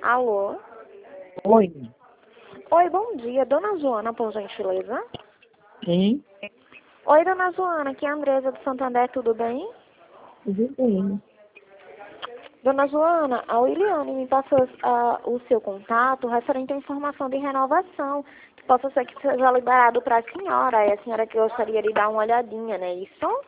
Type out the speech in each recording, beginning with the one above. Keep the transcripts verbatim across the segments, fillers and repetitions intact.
Alô? Oi. Oi, bom dia. Dona Joana, por gentileza? Sim, Oi, Dona Joana, aqui é a Andresa do Santander, tudo bem? tudo bem. Dona Joana, a Williane me passou ah, o seu contato referente à informação de renovação, que possa ser que seja liberado para a senhora, e a senhora que gostaria de dar uma olhadinha, não é isso?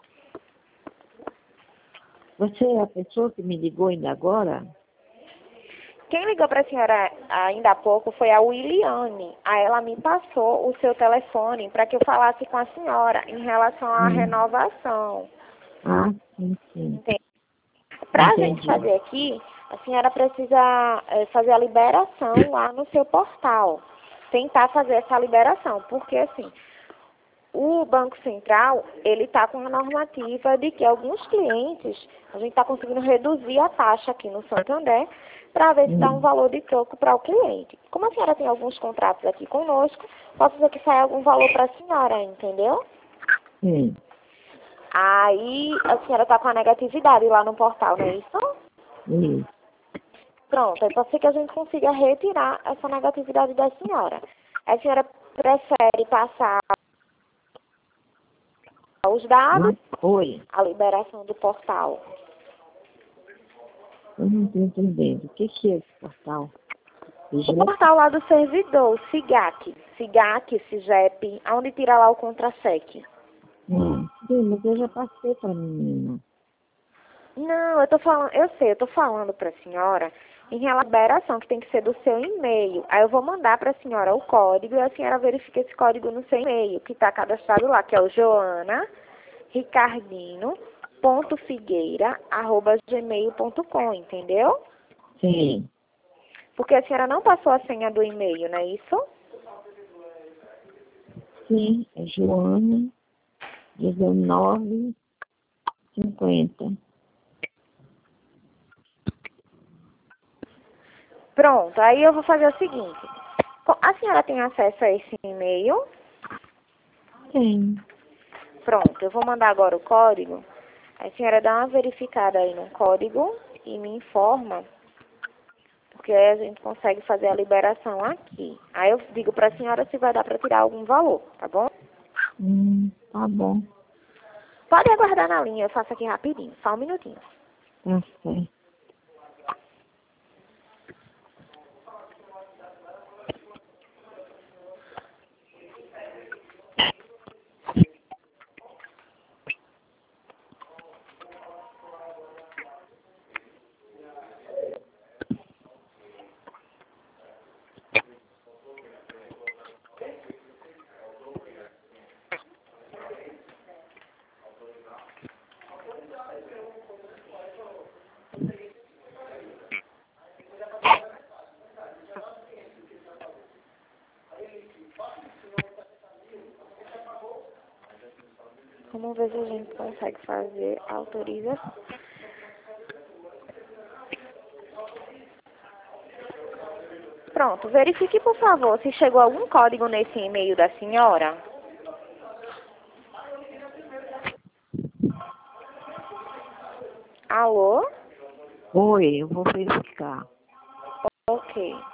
Você é a pessoa que me ligou ainda agora? Quem ligou para a senhora ainda há pouco foi a Williane. Aí ela me passou o seu telefone para que eu falasse com a senhora em relação à Hum. renovação. Ah, sim, sim. Para a gente Entendi. fazer aqui, a senhora precisa eh, fazer a liberação lá no seu portal. Tentar fazer essa liberação, porque assim, o Banco Central, ele está com a normativa de que alguns clientes, a gente está conseguindo reduzir a taxa aqui no Santander para ver se dá um Hum. valor de troco para o cliente. Como a senhora tem alguns contratos aqui conosco, posso dizer que sai algum valor para a senhora, entendeu? Sim, Aí a senhora está com a negatividade lá no portal, não é isso? sim. Pronto, aí pode ser que a gente consiga retirar essa negatividade da senhora. A senhora prefere passar os dados, Hum. Oi, a liberação do portal. eu não estou entendendo. O que, que é esse portal? O Já? portal lá do servidor, SIGAC, SIGAC, SIGEP, onde tira lá o contra-cheque. Hum. Sim, mas eu já passei para a menina. Não, eu tô falando, eu sei, eu tô falando para a senhora em relação à liberação, que tem que ser do seu e-mail. Aí eu vou mandar para a senhora o código e a senhora verifica esse código no seu e-mail, que está cadastrado lá, que é o joana ricardino ponto figueira arroba gmail ponto com, entendeu? Sim, Porque a senhora não passou a senha do e-mail, não é isso? sim. É Joana, dezenove cinquenta. Pronto, aí eu vou fazer o seguinte. Co- A senhora tem acesso a esse e-mail? Tem. Pronto, eu vou mandar agora o código. A senhora dá uma verificada aí no código e me informa, porque aí a gente consegue fazer a liberação aqui. Aí eu digo para a senhora se vai dar para tirar algum valor, tá bom? Hum, tá bom. Pode aguardar na linha, eu faço aqui rapidinho, só um minutinho. Tá certo. Vamos ver se a gente consegue fazer a autorização. Pronto, verifique por favor se chegou algum código nesse e-mail da senhora. Alô? Oi, eu vou verificar. Ok.